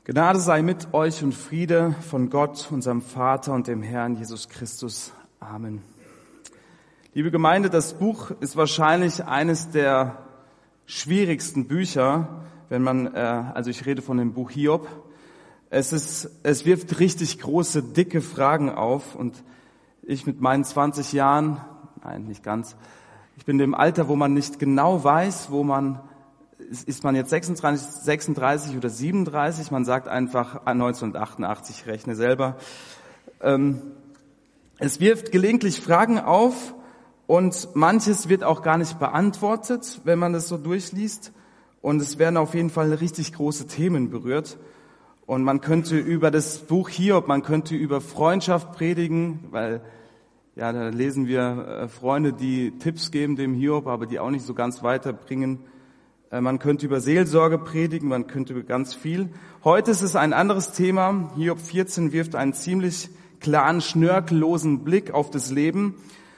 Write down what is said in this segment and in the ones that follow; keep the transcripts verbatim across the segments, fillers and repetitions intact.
Gnade sei mit euch und Friede von Gott, unserem Vater und dem Herrn Jesus Christus. Amen. Liebe Gemeinde, das Buch ist wahrscheinlich eines der schwierigsten Bücher, wenn man, äh, also ich rede von dem Buch Hiob. Es ist, es wirft richtig große, dicke Fragen auf und ich mit meinen zwanzig Jahren, nein, nicht ganz, ich bin in dem Alter, wo man nicht genau weiß, wo man ist man jetzt sechsunddreißig, sechsunddreißig oder siebenunddreißig? Man sagt einfach neunzehnhundertachtundachtzig, ich rechne selber. Ähm, es wirft gelegentlich Fragen auf und manches wird auch gar nicht beantwortet, wenn man das so durchliest. Und es werden auf jeden Fall richtig große Themen berührt. Und man könnte über das Buch Hiob, man könnte über Freundschaft predigen, weil ja, da lesen wir äh, Freunde, die Tipps geben dem Hiob, aber die auch nicht so ganz weiterbringen. Man könnte über Seelsorge predigen, man könnte über ganz viel. Heute ist es ein anderes Thema. Hiob vierzehn wirft einen ziemlich klaren, schnörkellosen Blick auf das Leben,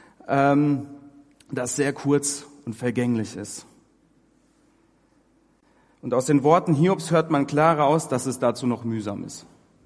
das sehr kurz und vergänglich ist. Und aus den Worten Hiobs hört man klar raus, dass es dazu noch mühsam ist.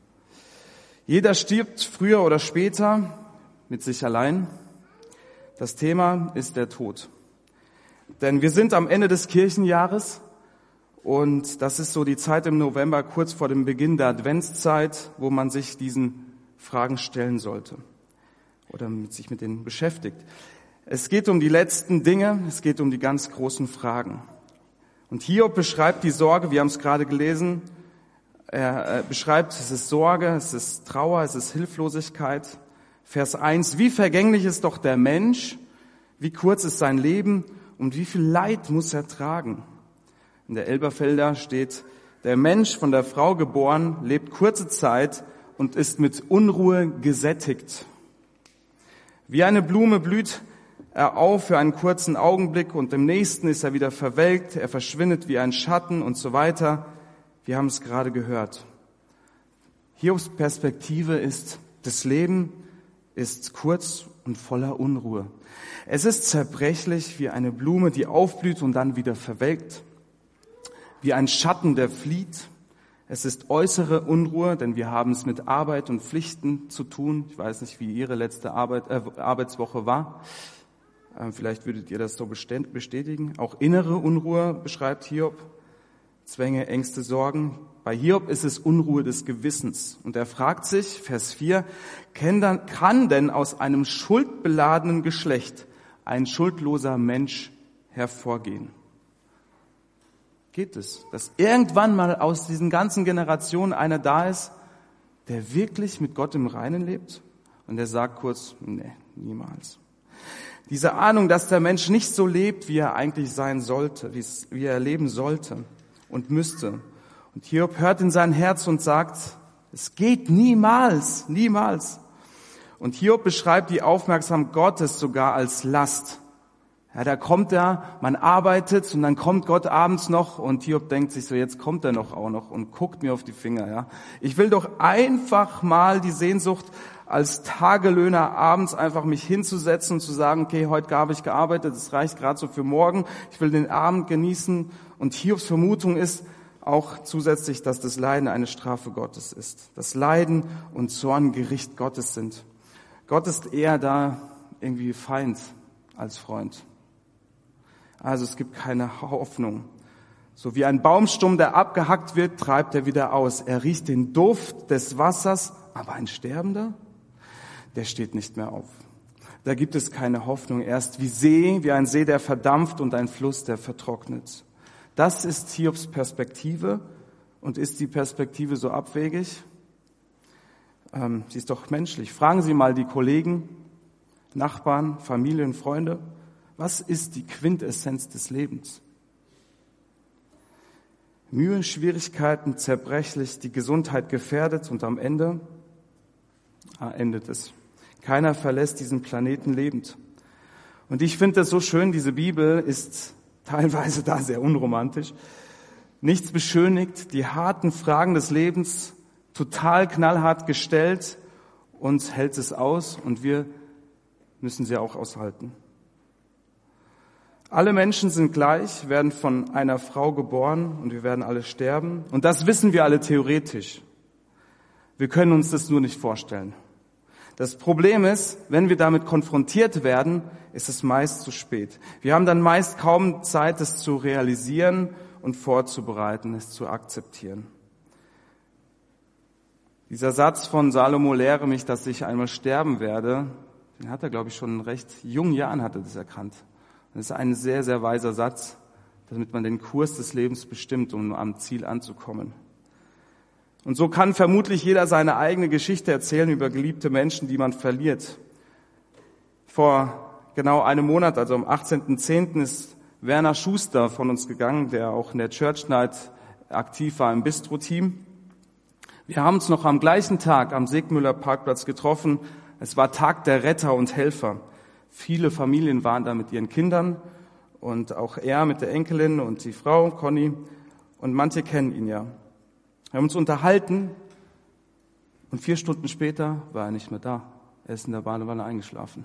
Jeder stirbt früher oder später mit sich allein. Das Thema ist der Tod. Denn wir sind am Ende des Kirchenjahres und das ist so die Zeit im November, kurz vor dem Beginn der Adventszeit, wo man sich diesen Fragen stellen sollte oder sich mit denen beschäftigt. Es geht um die letzten Dinge, es geht um die ganz großen Fragen. Und Hiob beschreibt die Sorge, wir haben es gerade gelesen, er beschreibt, es ist Sorge, es ist Trauer, es ist Hilflosigkeit. Vers eins, wie vergänglich ist doch der Mensch, wie kurz ist sein Leben, und wie viel Leid muss er tragen? In der Elberfelder steht, der Mensch von der Frau geboren, lebt kurze Zeit und ist mit Unruhe gesättigt. Wie eine Blume blüht er auf für einen kurzen Augenblick und im nächsten ist er wieder verwelkt, er verschwindet wie ein Schatten und so weiter. Wir haben es gerade gehört. Hiobs Perspektive ist, das Leben ist kurz und voller Unruhe. Es ist zerbrechlich wie eine Blume, die aufblüht und dann wieder verwelkt, wie ein Schatten, der flieht. Es ist äußere Unruhe, denn wir haben es mit Arbeit und Pflichten zu tun. Ich weiß nicht, wie Ihre letzte Arbeit, äh, Arbeitswoche war. Ähm, vielleicht würdet ihr das so bestätigen. Auch innere Unruhe beschreibt Hiob. Zwänge, Ängste, Sorgen. Bei Hiob ist es Unruhe des Gewissens. Und er fragt sich, Vers vier, kann denn aus einem schuldbeladenen Geschlecht ein schuldloser Mensch hervorgehen? Geht es, dass irgendwann mal aus diesen ganzen Generationen einer da ist, der wirklich mit Gott im Reinen lebt? Und er sagt kurz, nee, niemals. Diese Ahnung, dass der Mensch nicht so lebt, wie er eigentlich sein sollte, wie er leben sollte und müsste. Und Hiob hört in sein Herz und sagt, es geht niemals, niemals. Und Hiob beschreibt die Aufmerksamkeit Gottes sogar als Last. Ja, da kommt er, man arbeitet und dann kommt Gott abends noch und Hiob denkt sich so, jetzt kommt er noch auch noch und guckt mir auf die Finger. Ja, ich will doch einfach mal die Sehnsucht als Tagelöhner abends einfach mich hinzusetzen und zu sagen, okay, heute habe ich gearbeitet, es reicht gerade so für morgen, ich will den Abend genießen. Und Hiobs Vermutung ist auch zusätzlich, dass das Leiden eine Strafe Gottes ist. Dass Leiden und Zorn Gericht Gottes sind. Gott ist eher da irgendwie Feind als Freund. Also es gibt keine Hoffnung. So wie ein Baumstumm, der abgehackt wird, treibt er wieder aus. Er riecht den Duft des Wassers, aber ein Sterbender, der steht nicht mehr auf. Da gibt es keine Hoffnung. Er ist wie See, wie ein See, der verdampft und ein Fluss, der vertrocknet. Das ist Hiobs Perspektive. Und ist die Perspektive so abwegig? Ähm, sie ist doch menschlich. Fragen Sie mal die Kollegen, Nachbarn, Familien, Freunde. Was ist die Quintessenz des Lebens? Mühe, Schwierigkeiten, zerbrechlich, die Gesundheit gefährdet und am Ende ah, endet es. Keiner verlässt diesen Planeten lebend. Und ich finde das so schön, diese Bibel ist teilweise da sehr unromantisch. Nichts beschönigt, die harten Fragen des Lebens total knallhart gestellt und hält es aus und wir müssen sie auch aushalten. Alle Menschen sind gleich, werden von einer Frau geboren und wir werden alle sterben. Und das wissen wir alle theoretisch. Wir können uns das nur nicht vorstellen. Das Problem ist, wenn wir damit konfrontiert werden, ist es meist zu spät. Wir haben dann meist kaum Zeit, es zu realisieren und vorzubereiten, es zu akzeptieren. Dieser Satz von Salomo, lehre mich, dass ich einmal sterben werde, den hat er, glaube ich, schon in recht jungen Jahren hat er das erkannt. Das ist ein sehr, sehr weiser Satz, damit man den Kurs des Lebens bestimmt, um am Ziel anzukommen. Und so kann vermutlich jeder seine eigene Geschichte erzählen über geliebte Menschen, die man verliert. Vor genau einem Monat, also am achtzehnten zehnten ist Werner Schuster von uns gegangen, der auch in der Church Night aktiv war im Bistro-Team. Wir haben uns noch am gleichen Tag am Segmüller Parkplatz getroffen. Es war Tag der Retter und Helfer. Viele Familien waren da mit ihren Kindern und auch er mit der Enkelin und die Frau, Conny. Und manche kennen ihn ja. Wir haben uns unterhalten und vier Stunden später war er nicht mehr da. Er ist in der Badewanne eingeschlafen.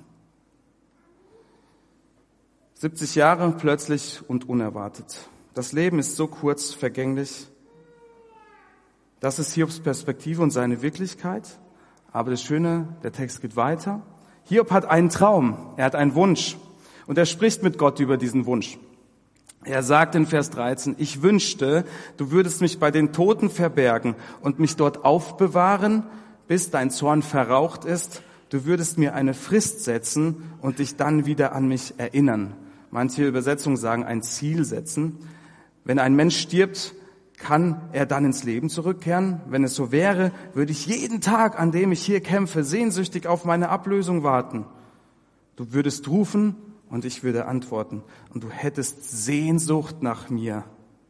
siebzig Jahre plötzlich und unerwartet. Das Leben ist so kurz, vergänglich. Das ist Hiobs Perspektive und seine Wirklichkeit. Aber das Schöne, der Text geht weiter. Hiob hat einen Traum, er hat einen Wunsch und er spricht mit Gott über diesen Wunsch. Er sagt in Vers dreizehn, ich wünschte, du würdest mich bei den Toten verbergen und mich dort aufbewahren, bis dein Zorn verraucht ist. Du würdest mir eine Frist setzen und dich dann wieder an mich erinnern. Manche Übersetzungen sagen ein Ziel setzen. Wenn ein Mensch stirbt, kann er dann ins Leben zurückkehren? Wenn es so wäre, würde ich jeden Tag, an dem ich hier kämpfe, sehnsüchtig auf meine Ablösung warten. Du würdest rufen und ich würde antworten. Und du hättest Sehnsucht nach mir.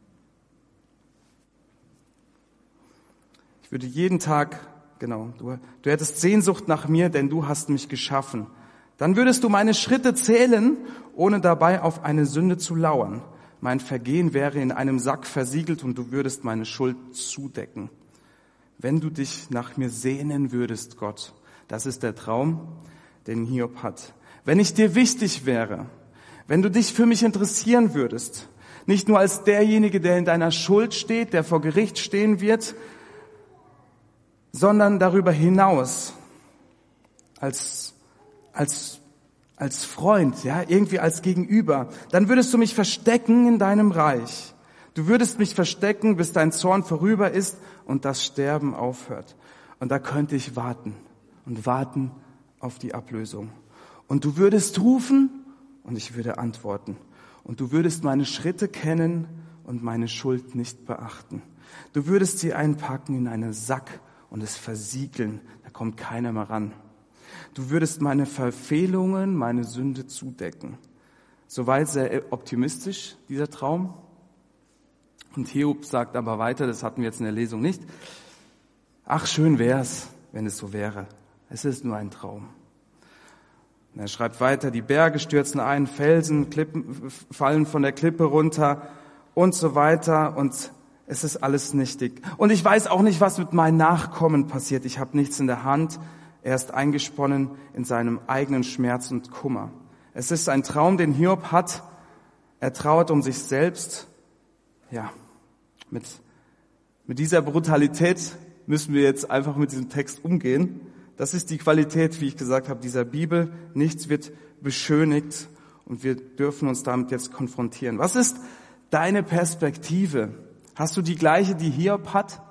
Ich würde jeden Tag, genau, du, du hättest Sehnsucht nach mir, denn du hast mich geschaffen. Dann würdest du meine Schritte zählen, ohne dabei auf eine Sünde zu lauern. Mein Vergehen wäre in einem Sack versiegelt und du würdest meine Schuld zudecken. Wenn du dich nach mir sehnen würdest, Gott, das ist der Traum, den Hiob hat. Wenn ich dir wichtig wäre, wenn du dich für mich interessieren würdest, nicht nur als derjenige, der in deiner Schuld steht, der vor Gericht stehen wird, sondern darüber hinaus als, als als Freund, ja, irgendwie als Gegenüber, dann würdest du mich verstecken in deinem Reich. Du würdest mich verstecken, bis dein Zorn vorüber ist und das Sterben aufhört. Und da könnte ich warten und warten auf die Ablösung. Und du würdest rufen und ich würde antworten. Und du würdest meine Schritte kennen und meine Schuld nicht beachten. Du würdest sie einpacken in einen Sack und es versiegeln. Da kommt keiner mehr ran. Du würdest meine Verfehlungen, meine Sünde zudecken. Soweit sehr optimistisch, dieser Traum. Und Hiob sagt aber weiter, das hatten wir jetzt in der Lesung nicht. Ach, schön wär's, wenn es so wäre. Es ist nur ein Traum. Und er schreibt weiter, die Berge stürzen ein, Felsen, Klippen fallen von der Klippe runter und so weiter. Und es ist alles nichtig. Und ich weiß auch nicht, was mit meinen Nachkommen passiert. Ich habe nichts in der Hand. Er ist eingesponnen in seinem eigenen Schmerz und Kummer. Es ist ein Traum, den Hiob hat. Er trauert um sich selbst. Ja, mit, mit dieser Brutalität müssen wir jetzt einfach mit diesem Text umgehen. Das ist die Qualität, wie ich gesagt habe, dieser Bibel. Nichts wird beschönigt und wir dürfen uns damit jetzt konfrontieren. Was ist deine Perspektive? Hast du die gleiche, die Hiob hat?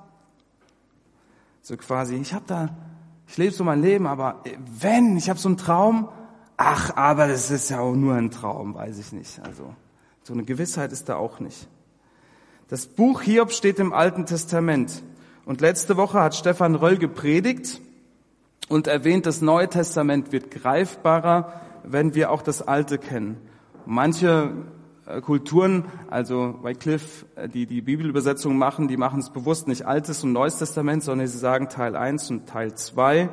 So quasi, ich habe da Ich lebe so mein Leben, aber wenn, ich habe so einen Traum, ach, aber das ist ja auch nur ein Traum, weiß ich nicht. Also so eine Gewissheit ist da auch nicht. Das Buch Hiob steht im Alten Testament. Und letzte Woche hat Stefan Röll gepredigt und erwähnt, das Neue Testament wird greifbarer, wenn wir auch das Alte kennen. Manche Kulturen, also Wycliffe, die die Bibelübersetzung machen, die machen es bewusst nicht Altes und Neues Testament, sondern sie sagen Teil eins und Teil zwei.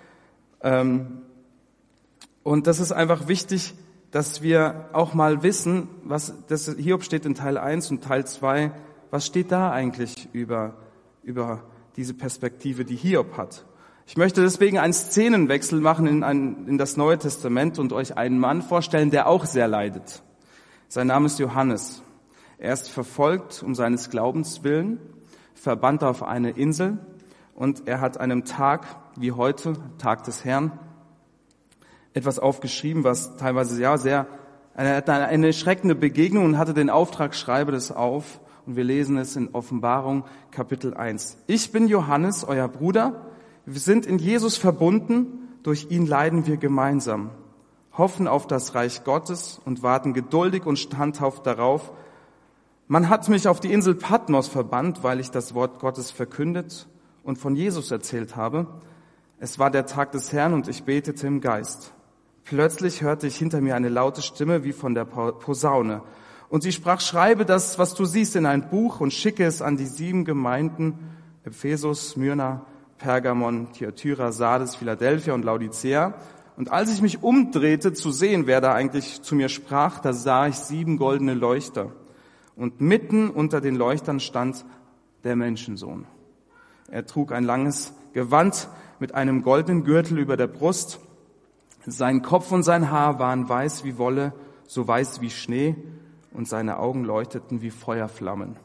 Und das ist einfach wichtig, dass wir auch mal wissen, was das Hiob steht in Teil eins und Teil zwei, was steht da eigentlich über, über diese Perspektive, die Hiob hat. Ich möchte deswegen einen Szenenwechsel machen in, ein, in das Neue Testament und euch einen Mann vorstellen, der auch sehr leidet. Sein Name ist Johannes. Er ist verfolgt um seines Glaubens willen, verbannt auf eine Insel und er hat einem Tag wie heute, Tag des Herrn, etwas aufgeschrieben, was teilweise ja sehr, er hat eine erschreckende Begegnung und hatte den Auftrag, schreibe das auf. Und wir lesen es in Offenbarung Kapitel eins. Ich bin Johannes, euer Bruder. Wir sind in Jesus verbunden. Durch ihn leiden wir gemeinsam, hoffen auf das Reich Gottes und warten geduldig und standhaft darauf. Man hat mich auf die Insel Patmos verbannt, weil ich das Wort Gottes verkündet und von Jesus erzählt habe. Es war der Tag des Herrn und ich betete im Geist. Plötzlich hörte ich hinter mir eine laute Stimme wie von der Posaune. Und sie sprach, schreibe das, was du siehst, in ein Buch und schicke es an die sieben Gemeinden, Ephesus, Smyrna, Pergamon, Thyatira, Sardes, Philadelphia und Laodicea. Und als ich mich umdrehte, zu sehen, wer da eigentlich zu mir sprach, da sah ich sieben goldene Leuchter. Und mitten unter den Leuchtern stand der Menschensohn. Er trug ein langes Gewand mit einem goldenen Gürtel über der Brust. Sein Kopf und sein Haar waren weiß wie Wolle, so weiß wie Schnee, und seine Augen leuchteten wie Feuerflammen.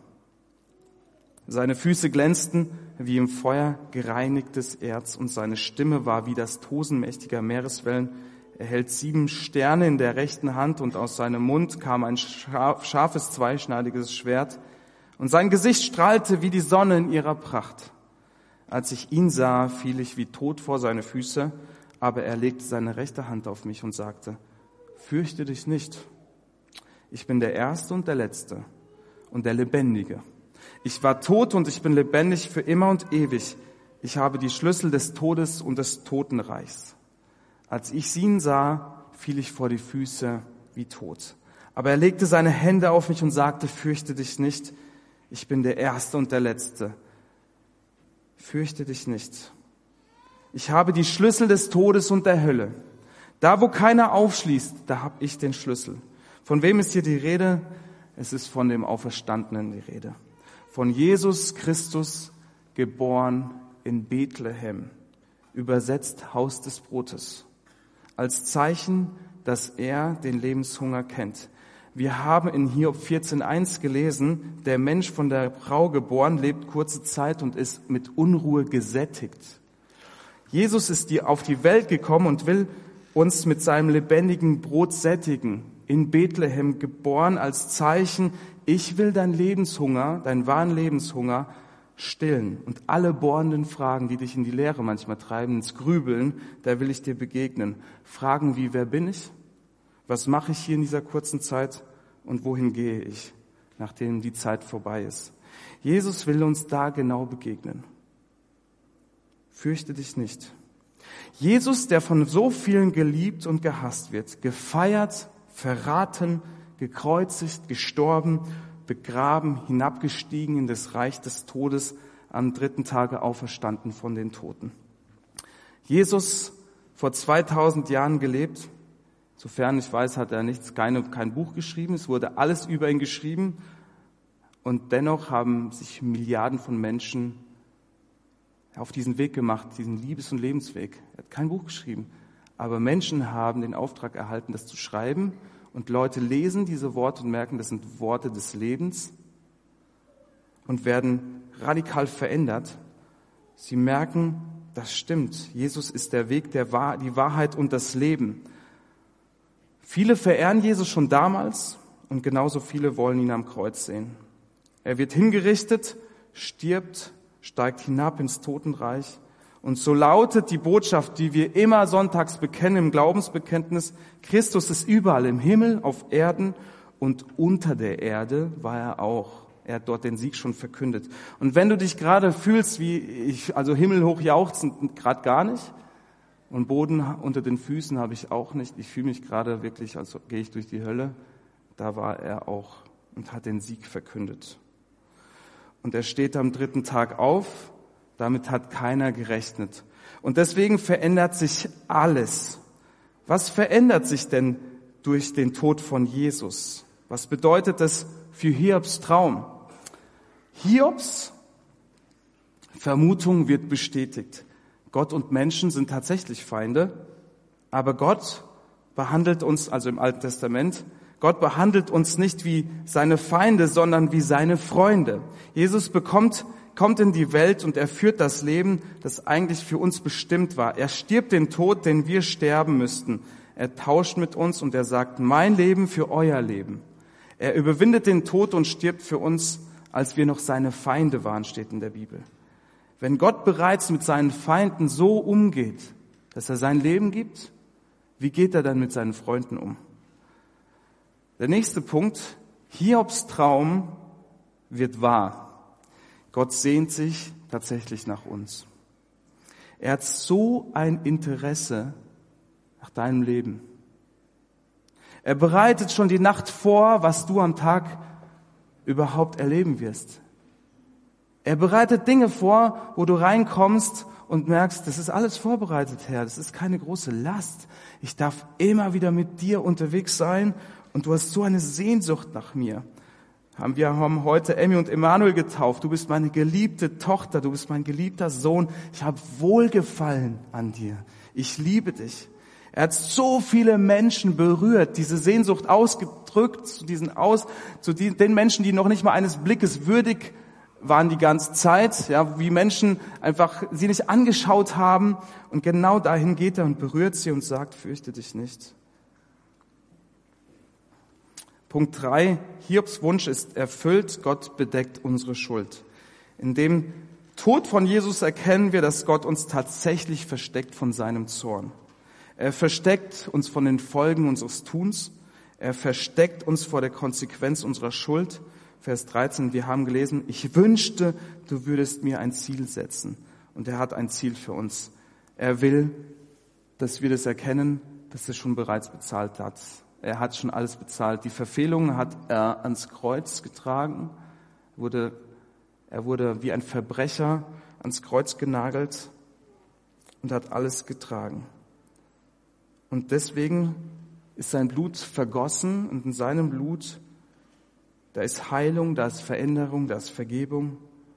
Seine Füße glänzten wie im Feuer gereinigtes Erz und seine Stimme war wie das Tosen mächtiger Meereswellen. Er hält sieben Sterne in der rechten Hand und aus seinem Mund kam ein scharfes, zweischneidiges Schwert und sein Gesicht strahlte wie die Sonne in ihrer Pracht. Als ich ihn sah, fiel ich wie tot vor seine Füße, aber er legte seine rechte Hand auf mich und sagte, fürchte dich nicht. Ich bin der Erste und der Letzte und der Lebendige. Ich war tot und ich bin lebendig für immer und ewig. Ich habe die Schlüssel des Todes und des Totenreichs. Als ich ihn sah, fiel ich vor die Füße wie tot. Aber er legte seine Hände auf mich und sagte, fürchte dich nicht. Ich bin der Erste und der Letzte. Fürchte dich nicht. Ich habe die Schlüssel des Todes und der Hölle. Da, wo keiner aufschließt, da habe ich den Schlüssel. Von wem ist hier die Rede? Es ist von dem Auferstandenen die Rede. Von Jesus Christus, geboren in Bethlehem, übersetzt Haus des Brotes, als Zeichen, dass er den Lebenshunger kennt. Wir haben in Hiob vierzehn eins gelesen, der Mensch von der Frau geboren, lebt kurze Zeit und ist mit Unruhe gesättigt. Jesus ist auf die Welt gekommen und will uns mit seinem lebendigen Brot sättigen. In Bethlehem geboren als Zeichen, ich will dein Lebenshunger, deinen wahren Lebenshunger stillen. Und alle bohrenden Fragen, die dich in die Leere manchmal treiben, ins Grübeln, da will ich dir begegnen. Fragen wie, wer bin ich? Was mache ich hier in dieser kurzen Zeit? Und wohin gehe ich, nachdem die Zeit vorbei ist? Jesus will uns da genau begegnen. Fürchte dich nicht. Jesus, der von so vielen geliebt und gehasst wird, gefeiert, verraten, gekreuzigt, gestorben, begraben, hinabgestiegen in das Reich des Todes, am dritten Tage auferstanden von den Toten. Jesus, vor zweitausend Jahren gelebt, sofern ich weiß, hat er nichts, keine, kein Buch geschrieben, es wurde alles über ihn geschrieben und dennoch haben sich Milliarden von Menschen auf diesen Weg gemacht, diesen Liebes- und Lebensweg. Er hat kein Buch geschrieben, aber Menschen haben den Auftrag erhalten, das zu schreiben und Leute lesen diese Worte und merken, das sind Worte des Lebens und werden radikal verändert. Sie merken, das stimmt, Jesus ist der Weg, der Wahr, die Wahrheit und das Leben. Viele verehren Jesus schon damals und genauso viele wollen ihn am Kreuz sehen. Er wird hingerichtet, stirbt, steigt hinab ins Totenreich. Und so lautet die Botschaft, die wir immer sonntags bekennen im Glaubensbekenntnis, Christus ist überall im Himmel, auf Erden und unter der Erde war er auch. Er hat dort den Sieg schon verkündet. Und wenn du dich gerade fühlst, wie ich, also himmelhoch jauchzend, gerade gar nicht, und Boden unter den Füßen habe ich auch nicht, ich fühle mich gerade wirklich, als gehe ich durch die Hölle, da war er auch und hat den Sieg verkündet. Und er steht am dritten Tag auf, damit hat keiner gerechnet. Und deswegen verändert sich alles. Was verändert sich denn durch den Tod von Jesus? Was bedeutet das für Hiobs Traum? Hiobs Vermutung wird bestätigt. Gott und Menschen sind tatsächlich Feinde, aber Gott behandelt uns, also im Alten Testament, Gott behandelt uns nicht wie seine Feinde, sondern wie seine Freunde. Jesus bekommt, kommt in die Welt und er führt das Leben, das eigentlich für uns bestimmt war. Er stirbt den Tod, den wir sterben müssten. Er tauscht mit uns und er sagt, mein Leben für euer Leben. Er überwindet den Tod und stirbt für uns, als wir noch seine Feinde waren, steht in der Bibel. Wenn Gott bereits mit seinen Feinden so umgeht, dass er sein Leben gibt, wie geht er dann mit seinen Freunden um? Der nächste Punkt, Hiobs Traum wird wahr. Gott sehnt sich tatsächlich nach uns. Er hat so ein Interesse nach deinem Leben. Er bereitet schon die Nacht vor, was du am Tag überhaupt erleben wirst. Er bereitet Dinge vor, wo du reinkommst und merkst, das ist alles vorbereitet, Herr. Das ist keine große Last. Ich darf immer wieder mit dir unterwegs sein und du hast so eine Sehnsucht nach mir. Wir haben heute Emmy und Emanuel getauft. Du bist meine geliebte Tochter, du bist mein geliebter Sohn. Ich habe Wohlgefallen an dir. Ich liebe dich. Er hat so viele Menschen berührt, diese Sehnsucht ausgedrückt zu diesen aus, zu den Menschen, die noch nicht mal eines Blickes würdig waren die ganze Zeit, ja, wie Menschen einfach sie nicht angeschaut haben. Und genau dahin geht er und berührt sie und sagt, fürchte dich nicht. Punkt drei, Hiobs Wunsch ist erfüllt, Gott bedeckt unsere Schuld. In dem Tod von Jesus erkennen wir, dass Gott uns tatsächlich versteckt von seinem Zorn. Er versteckt uns von den Folgen unseres Tuns. Er versteckt uns vor der Konsequenz unserer Schuld. Vers dreizehn, wir haben gelesen, ich wünschte, du würdest mir ein Ziel setzen. Und er hat ein Ziel für uns. Er will, dass wir das erkennen, dass er schon bereits bezahlt hat. Er hat schon alles bezahlt. Die Verfehlungen hat er ans Kreuz getragen. Wurde, er wurde wie ein Verbrecher ans Kreuz genagelt und hat alles getragen. Und deswegen ist sein Blut vergossen und in seinem Blut, da ist Heilung, da ist Veränderung, da ist Vergebung.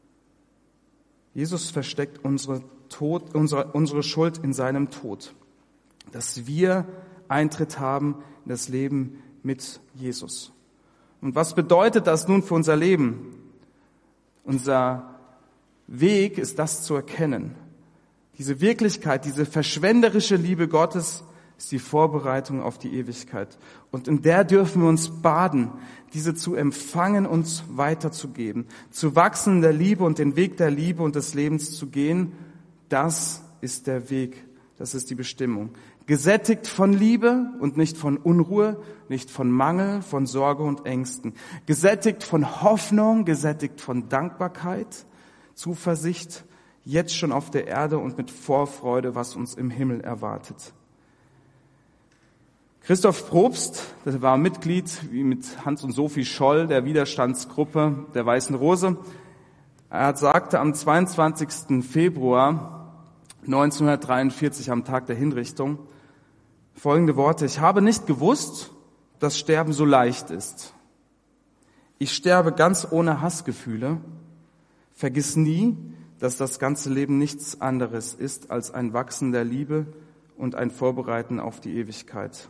Jesus versteckt unsere, Tod, unsere, unsere Schuld in seinem Tod, dass wir Eintritt haben in das Leben mit Jesus. Und was bedeutet das nun für unser Leben? Unser Weg ist das zu erkennen. Diese Wirklichkeit, diese verschwenderische Liebe Gottes ist die Vorbereitung auf die Ewigkeit. Und in der dürfen wir uns baden, diese zu empfangen und weiterzugeben. Zu wachsen in der Liebe und den Weg der Liebe und des Lebens zu gehen, das ist der Weg, das ist die Bestimmung. Gesättigt von Liebe und nicht von Unruhe, nicht von Mangel, von Sorge und Ängsten. Gesättigt von Hoffnung, gesättigt von Dankbarkeit, Zuversicht, jetzt schon auf der Erde und mit Vorfreude, was uns im Himmel erwartet. Christoph Probst, der war Mitglied, wie mit Hans und Sophie Scholl, der Widerstandsgruppe der Weißen Rose. Er sagte am zweiundzwanzigsten Februar neunzehnhundertdreiundvierzig, am Tag der Hinrichtung, folgende Worte: Ich habe nicht gewusst, dass Sterben so leicht ist. Ich sterbe ganz ohne Hassgefühle. Vergiss nie, dass das ganze Leben nichts anderes ist als ein Wachsen der Liebe und ein Vorbereiten auf die Ewigkeit.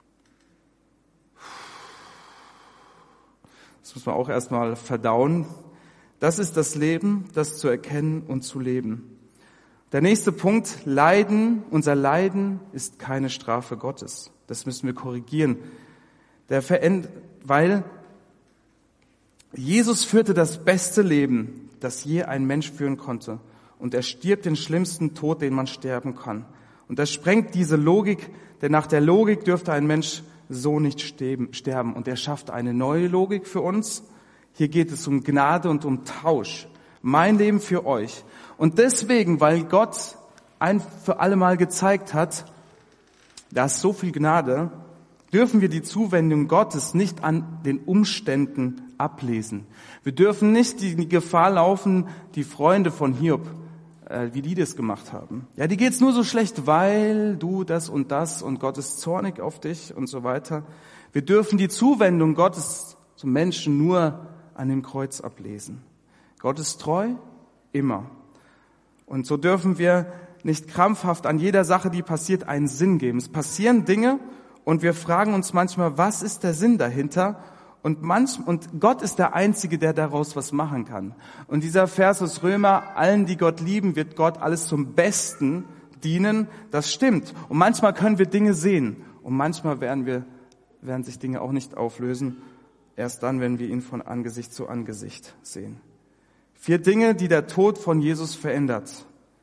Das muss man auch erstmal verdauen. Das ist das Leben, das zu erkennen und zu leben. Der nächste Punkt, Leiden, unser Leiden ist keine Strafe Gottes. Das müssen wir korrigieren. Der Veränd- weil Jesus führte das beste Leben, das je ein Mensch führen konnte. Und er stirbt den schlimmsten Tod, den man sterben kann. Und das sprengt diese Logik, denn nach der Logik dürfte ein Mensch so nicht sterben. Und er schafft eine neue Logik für uns. Hier geht es um Gnade und um Tausch. Mein Leben für euch. Und deswegen, weil Gott ein für alle Mal gezeigt hat, da ist so viel Gnade, dürfen wir die Zuwendung Gottes nicht an den Umständen ablesen. Wir dürfen nicht die Gefahr laufen, die Freunde von Hiob, äh, wie die das gemacht haben. Ja, die geht's nur so schlecht, weil du das und das und Gott ist zornig auf dich und so weiter. Wir dürfen die Zuwendung Gottes zum Menschen nur an dem Kreuz ablesen. Gott ist treu, immer. Und so dürfen wir nicht krampfhaft an jeder Sache, die passiert, einen Sinn geben. Es passieren Dinge Und wir fragen uns manchmal, was ist der Sinn dahinter? Und manch, und Gott ist der Einzige, der daraus was machen kann. Und dieser Vers aus Römer, allen, die Gott lieben, wird Gott alles zum Besten dienen. Das stimmt. Und manchmal können wir Dinge sehen. Und manchmal werden wir, werden sich Dinge auch nicht auflösen. Erst dann, wenn wir ihn von Angesicht zu Angesicht sehen. Vier Dinge, die der Tod von Jesus verändert.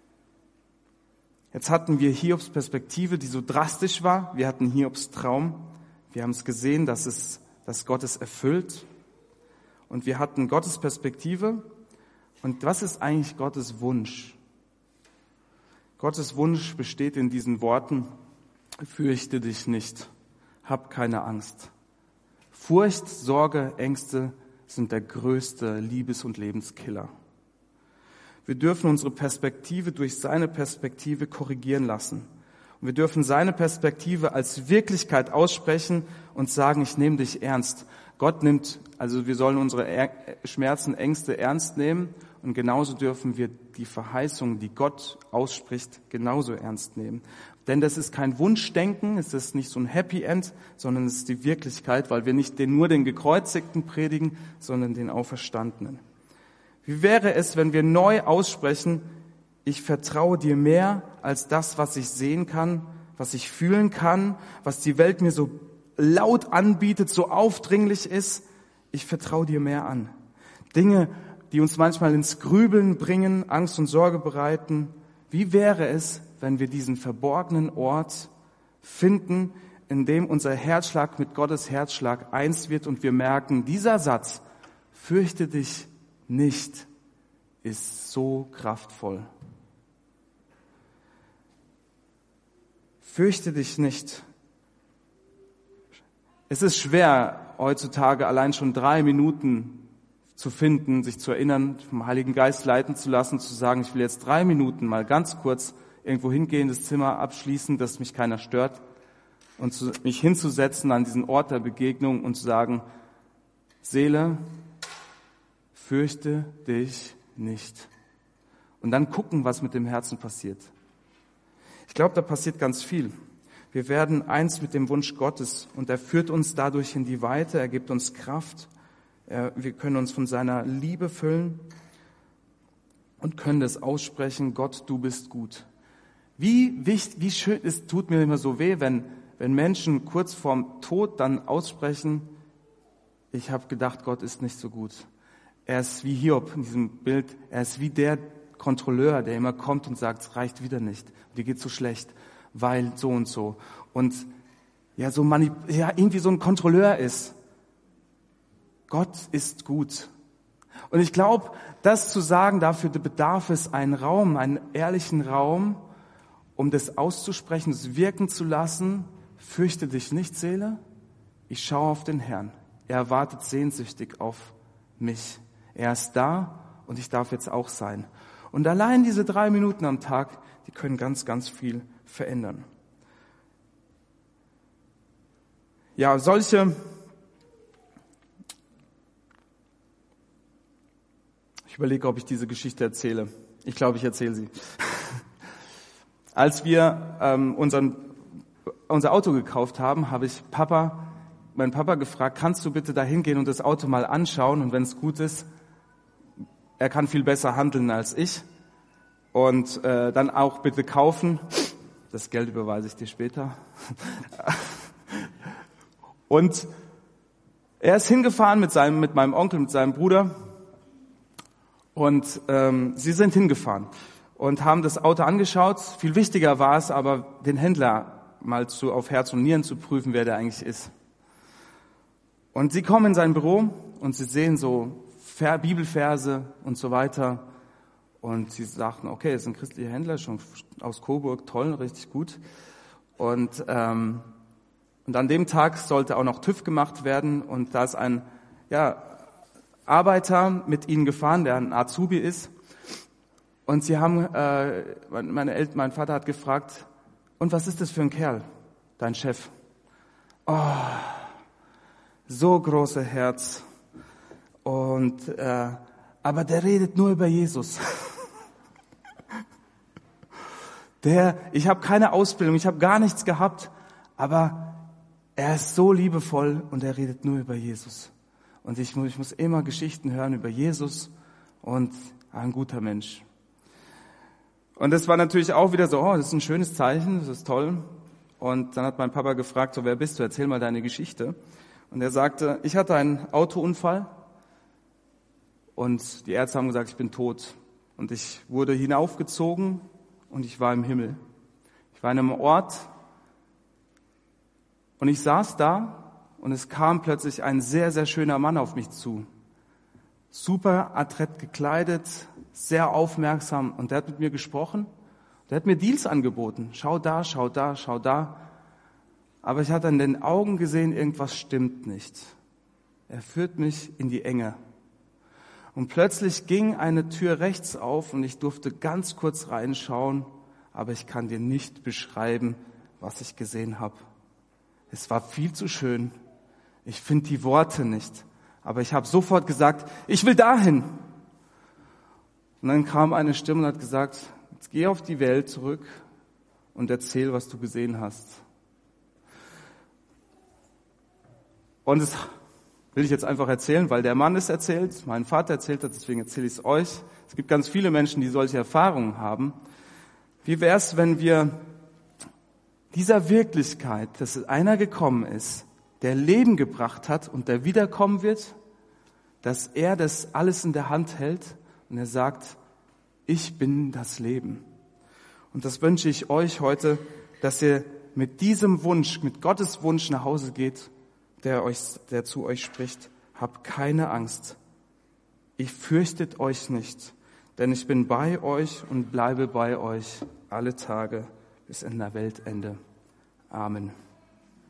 Jetzt hatten wir Hiobs Perspektive, die so drastisch war. Wir hatten Hiobs Traum. Wir haben es gesehen, dass es, dass Gott es erfüllt. Und wir hatten Gottes Perspektive. Und was ist eigentlich Gottes Wunsch? Gottes Wunsch besteht in diesen Worten: Fürchte dich nicht, hab keine Angst. Furcht, Sorge, Ängste sind der größte Liebes- und Lebenskiller. Wir dürfen unsere Perspektive durch seine Perspektive korrigieren lassen. Und wir dürfen seine Perspektive als Wirklichkeit aussprechen und sagen, ich nehme dich ernst. Gott nimmt, also wir sollen unsere Schmerzen, Ängste ernst nehmen und genauso dürfen wir die Verheißung, die Gott ausspricht, genauso ernst nehmen. Denn das ist kein Wunschdenken, es ist nicht so ein Happy End, sondern es ist die Wirklichkeit, weil wir nicht den, nur den Gekreuzigten predigen, sondern den Auferstandenen. Wie wäre es, wenn wir neu aussprechen, ich vertraue dir mehr als das, was ich sehen kann, was ich fühlen kann, was die Welt mir so laut anbietet, so aufdringlich ist. Ich vertraue dir mehr an. Dinge, die uns manchmal ins Grübeln bringen, Angst und Sorge bereiten. Wie wäre es, wenn wir diesen verborgenen Ort finden, in dem unser Herzschlag mit Gottes Herzschlag eins wird und wir merken, dieser Satz, fürchte dich nicht, ist so kraftvoll. Fürchte dich nicht. Es ist schwer, heutzutage allein schon drei Minuten zu finden, sich zu erinnern, vom Heiligen Geist leiten zu lassen, zu sagen, ich will jetzt drei Minuten mal ganz kurz irgendwo hingehen, das Zimmer abschließen, dass mich keiner stört und zu, mich hinzusetzen an diesen Ort der Begegnung und zu sagen, Seele, fürchte dich nicht. Und dann gucken, was mit dem Herzen passiert. Ich glaube, da passiert ganz viel. Wir werden eins mit dem Wunsch Gottes und er führt uns dadurch in die Weite, er gibt uns Kraft, er, wir können uns von seiner Liebe füllen und können das aussprechen, Gott, du bist gut. Wie wichtig, wie schön, es tut mir immer so weh, wenn, wenn Menschen kurz vorm Tod dann aussprechen, ich habe gedacht, Gott ist nicht so gut. Er ist wie Hiob in diesem Bild, er ist wie der Kontrolleur, der immer kommt und sagt, es reicht wieder nicht, dir geht's so schlecht, weil so und so. Und ja, so manip- ja, irgendwie so ein Kontrolleur ist. Gott ist gut. Und ich glaube, das zu sagen, dafür bedarf es einen Raum, einen ehrlichen Raum, um das auszusprechen, es wirken zu lassen. Fürchte dich nicht, Seele, ich schaue auf den Herrn. Er wartet sehnsüchtig auf mich. Er ist da und ich darf jetzt auch sein. Und allein diese drei Minuten am Tag, die können ganz, ganz viel verändern. Ja, solche, ich überlege, ob ich diese Geschichte erzähle. Ich glaube, ich erzähle sie. Als wir ähm, unseren, unser Auto gekauft haben, habe ich Papa, meinen Papa gefragt, kannst du bitte da hingehen und das Auto mal anschauen? Und wenn es gut ist, er kann viel besser handeln als ich. Und äh, dann auch bitte kaufen. Das Geld überweise ich dir später. Und er ist hingefahren mit seinem, mit meinem Onkel, mit seinem Bruder. Und ähm, sie sind hingefahren und haben das Auto angeschaut. Viel wichtiger war es aber, den Händler mal zu, auf Herz und Nieren zu prüfen, wer der eigentlich ist. Und sie kommen in sein Büro und sie sehen so Bibelverse und so weiter. Und sie sagten, okay, das ist ein christlicher Händler, schon aus Coburg, toll, richtig gut. Und, ähm, und an dem Tag sollte auch noch TÜV gemacht werden. Und da ist ein ja, Arbeiter mit ihnen gefahren, der ein Azubi ist. Und sie haben, äh, meine Eltern, mein Vater hat gefragt, und was ist das für ein Kerl, dein Chef? Oh, so große Herz. Und äh, aber der redet nur über Jesus. Der, ich habe keine Ausbildung, ich habe gar nichts gehabt, aber er ist so liebevoll und er redet nur über Jesus. Und ich muss, ich muss immer Geschichten hören über Jesus und ein guter Mensch. Und das war natürlich auch wieder so, oh, das ist ein schönes Zeichen, das ist toll. Und dann hat mein Papa gefragt, so, wer bist du? Erzähl mal deine Geschichte. Und er sagte, ich hatte einen Autounfall und die Ärzte haben gesagt, ich bin tot. Und ich wurde hinaufgezogen und ich war im Himmel. Ich war in einem Ort und ich saß da und es kam plötzlich ein sehr, sehr schöner Mann auf mich zu. Super adrett gekleidet, sehr aufmerksam und der hat mit mir gesprochen. Der hat mir Deals angeboten. Schau da, schau da, schau da. Aber ich hatte an den Augen gesehen, irgendwas stimmt nicht. Er führt mich in die Enge. Und plötzlich ging eine Tür rechts auf und ich durfte ganz kurz reinschauen, aber ich kann dir nicht beschreiben, was ich gesehen habe. Es war viel zu schön. Ich finde die Worte nicht. Aber ich habe sofort gesagt, ich will dahin. Und dann kam eine Stimme und hat gesagt, jetzt geh auf die Welt zurück und erzähl, was du gesehen hast. Und das will ich jetzt einfach erzählen, weil der Mann es erzählt, mein Vater erzählt hat, deswegen erzähle ich es euch. Es gibt ganz viele Menschen, die solche Erfahrungen haben. Wie wäre es, wenn wir dieser Wirklichkeit, dass einer gekommen ist, der Leben gebracht hat und der wiederkommen wird, dass er das alles in der Hand hält und er sagt, ich bin das Leben. Und das wünsche ich euch heute, dass ihr mit diesem Wunsch, mit Gottes Wunsch nach Hause geht, der euch, der zu euch spricht. Habt keine Angst. Ich fürchtet euch nicht, denn ich bin bei euch und bleibe bei euch alle Tage bis in der Weltende. Amen.